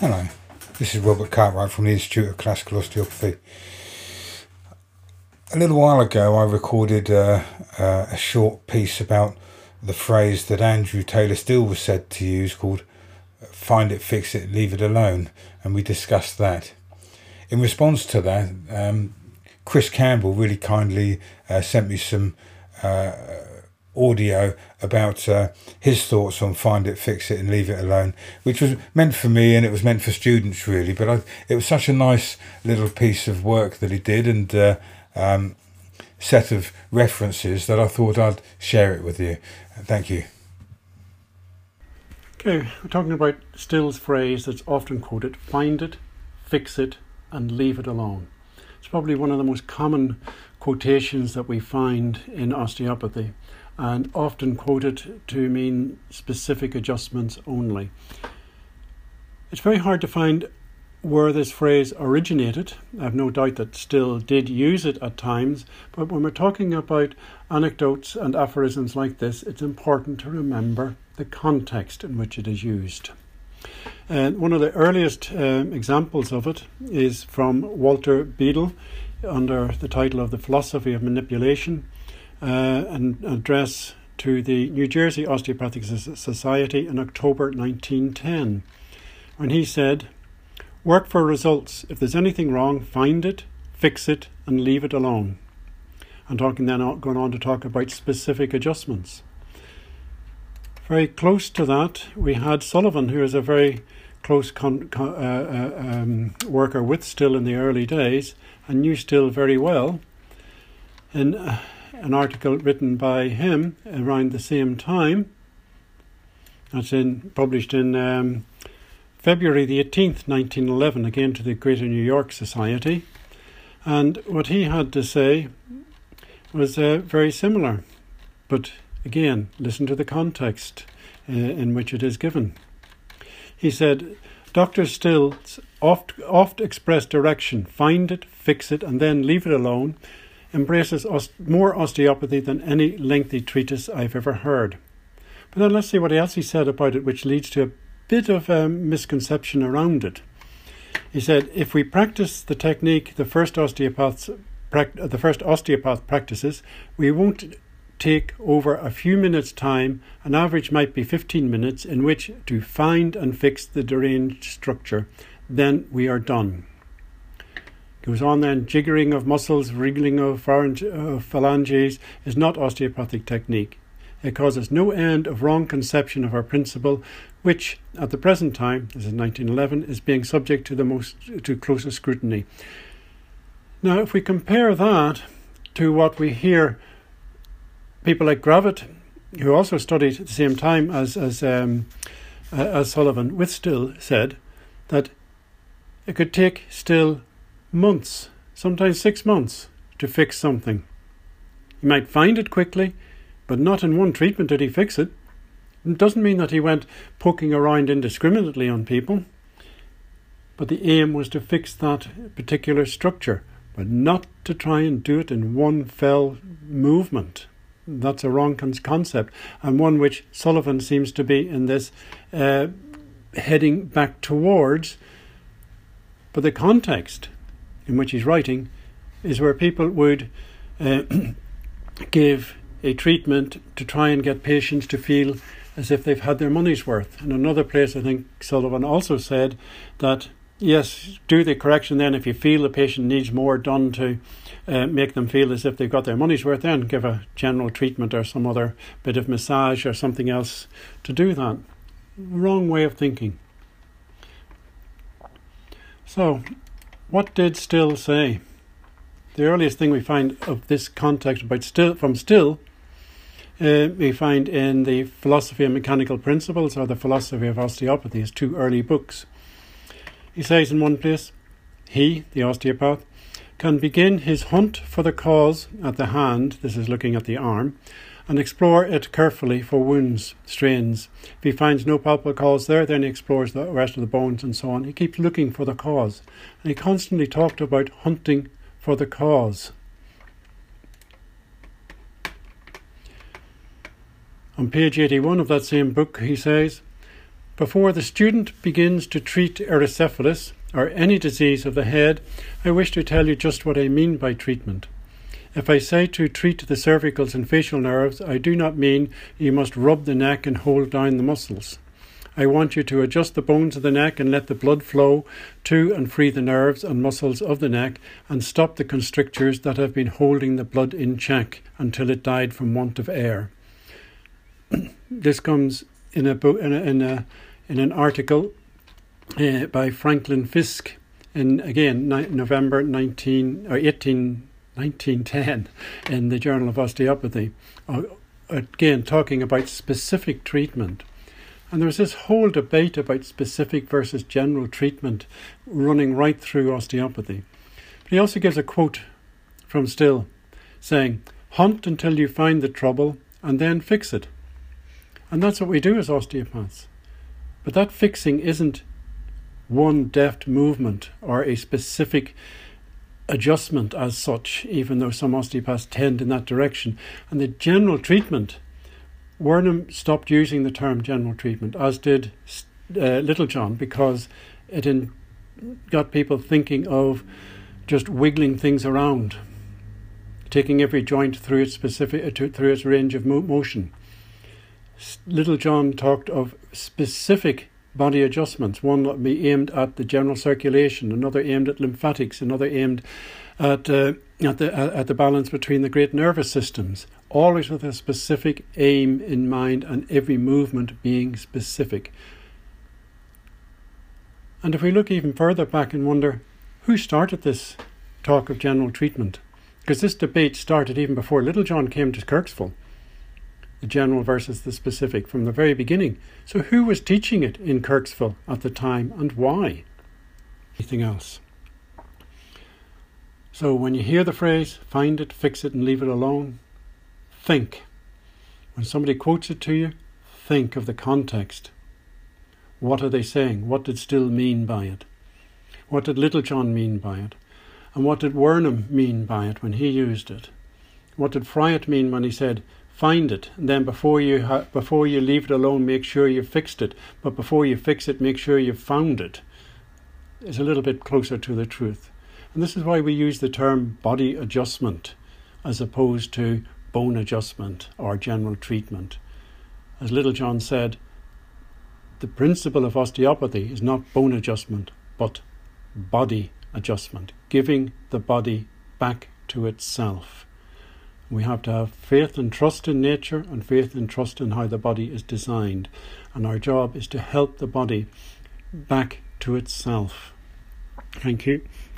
Hello, this is Robert Cartwright from the Institute of Classical Osteopathy. A little while ago I recorded a short piece about the phrase that Andrew Taylor Still was said to use called "find it, fix it, leave it alone," and we discussed that. In response to that, Chris Campbell really kindly sent me some audio about his thoughts on "find it, fix it and leave it alone," which was meant for me and it was meant for students really, but it was such a nice little piece of work that he did and set of references that I thought I'd share it with you. Thank you. Okay, we're talking about Still's phrase that's often quoted: find it, fix it and leave it alone. It's probably one of the most common quotations that we find in osteopathy, and often quoted to mean specific adjustments only. It's very hard to find where this phrase originated. I have no doubt that Still did use it at times, but when we're talking about anecdotes and aphorisms like this, it's important to remember the context in which it is used. And one of the earliest examples of it is from Walter Beadle under the title of The Philosophy of Manipulation, an address to the New Jersey Osteopathic Society in October 1910, when he said, "Work for results. If there's anything wrong, find it, fix it, and leave it alone." And going on to talk about specific adjustments. Very close to that, we had Sullivan, who is a very close worker with Still in the early days, and knew Still very well. In an article written by him around the same time, published in February the 18th, 1911, again to the Greater New York Society. And what he had to say was very similar. But again, listen to the context in which it is given. He said, "Dr. Still's oft expressed direction, find it, fix it, and then leave it alone, embraces more osteopathy than any lengthy treatise I've ever heard." But then let's see what else he said about it, which leads to a bit of misconception around it. He said, "If we practice the technique the first osteopath practices, we won't take over a few minutes' time. An average might be 15 minutes in which to find and fix the deranged structure. Then we are done." Goes on then, "Jiggering of muscles, wriggling of phalanges is not osteopathic technique. It causes no end of wrong conception of our principle, which at the present time, this is 1911, is being subject to closest scrutiny." Now, if we compare that to what we hear people like Gravett, who also studied at the same time as Sullivan with Still, said that it could take Still months, sometimes 6 months, to fix something. He might find it quickly, but not in one treatment did he fix it. It doesn't mean that he went poking around indiscriminately on people, but the aim was to fix that particular structure, but not to try and do it in one fell movement. That's a wrong concept, and one which Sullivan seems to be in this heading back towards. But the context in which he's writing is where people would give a treatment to try and get patients to feel as if they've had their money's worth. In another place, I think Sullivan also said that, yes, do the correction then if you feel the patient needs more done to make them feel as if they've got their money's worth, then give a general treatment or some other bit of massage or something else to do that. Wrong way of thinking. So, what did Still say? The earliest thing we find of this context about from Still, we find in the Philosophy of Mechanical Principles or the Philosophy of Osteopathy, his two early books. He says in one place, he, the osteopath, can begin his hunt for the cause at the hand, this is looking at the arm, and explore it carefully for wounds, strains. If he finds no palpable cause there, then he explores the rest of the bones and so on. He keeps looking for the cause. And he constantly talked about hunting for the cause. On page 81 of that same book, he says, Before the student begins to treat erysipelas or any disease of the head, I wish to tell you just what I mean by treatment. If I say to treat the cervicals and facial nerves, I do not mean you must rub the neck and hold down the muscles. I want you to adjust the bones of the neck and let the blood flow to and free the nerves and muscles of the neck and stop the constrictures that have been holding the blood in check until it died from want of air. This comes in an article by Franklin Fisk in, again, November 1910 in the Journal of Osteopathy, again talking about specific treatment. And there's this whole debate about specific versus general treatment running right through osteopathy. But he also gives a quote from Still saying, "Hunt until you find the trouble and then fix it." And that's what we do as osteopaths. But that fixing isn't one deft movement or a specific adjustment as such, even though some osteopaths tend in that direction. And the general treatment, Wernham stopped using the term general treatment, as did Littlejohn, because it got people thinking of just wiggling things around, taking every joint through its through its range of motion. Littlejohn talked of specific body adjustments, one that would be aimed at the general circulation, another aimed at lymphatics, another aimed at the balance between the great nervous systems, always with a specific aim in mind and every movement being specific. And if we look even further back and wonder who started this talk of general treatment, because this debate started even before Littlejohn came to Kirksville, the general versus the specific, from the very beginning. So who was teaching it in Kirksville at the time and why? Anything else? So when you hear the phrase, find it, fix it and leave it alone, think. When somebody quotes it to you, think of the context. What are they saying? What did Still mean by it? What did Littlejohn mean by it? And what did Wernham mean by it when he used it? What did Fryatt mean when he said, find it, and then before you leave it alone, make sure you've fixed it. But before you fix it, make sure you've found it. Is a little bit closer to the truth. And this is why we use the term body adjustment as opposed to bone adjustment or general treatment. As Littlejohn said, the principle of osteopathy is not bone adjustment, but body adjustment, giving the body back to itself. We have to have faith and trust in nature and faith and trust in how the body is designed. And our job is to help the body back to itself. Thank you.